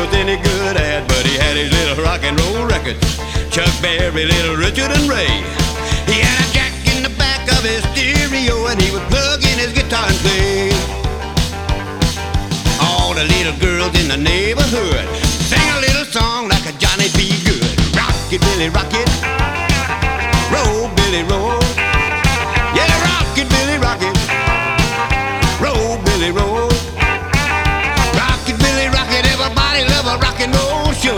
was any good at, but he had his little rock and roll records. Chuck Berry, Little Richard and Ray. He had a jack in the back of his stereo, and he would plug in his guitar and play. All the little girls in the neighborhood sang a little song like a Johnny B. Good. Rock it, Billy, rock it. Roll, Billy, roll. Yeah, rock it, Billy, rock it. Roll, Billy, roll. Rock it, Billy, rock it. Everybody love a rock and roll show.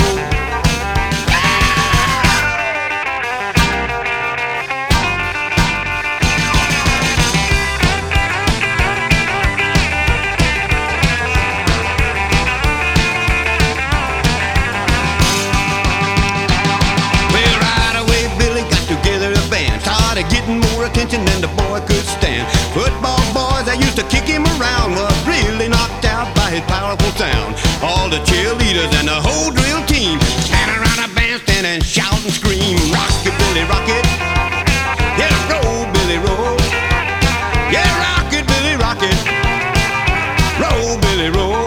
Getting more attention than the boy could stand. Football boys that used to kick him around was really knocked out by his powerful sound. All the cheerleaders and the whole drill team stand around a bandstand and shout and scream. Rock it, Billy, rock it. Yeah, roll, Billy, roll. Yeah, rock it, Billy, rock it. Roll, Billy, roll.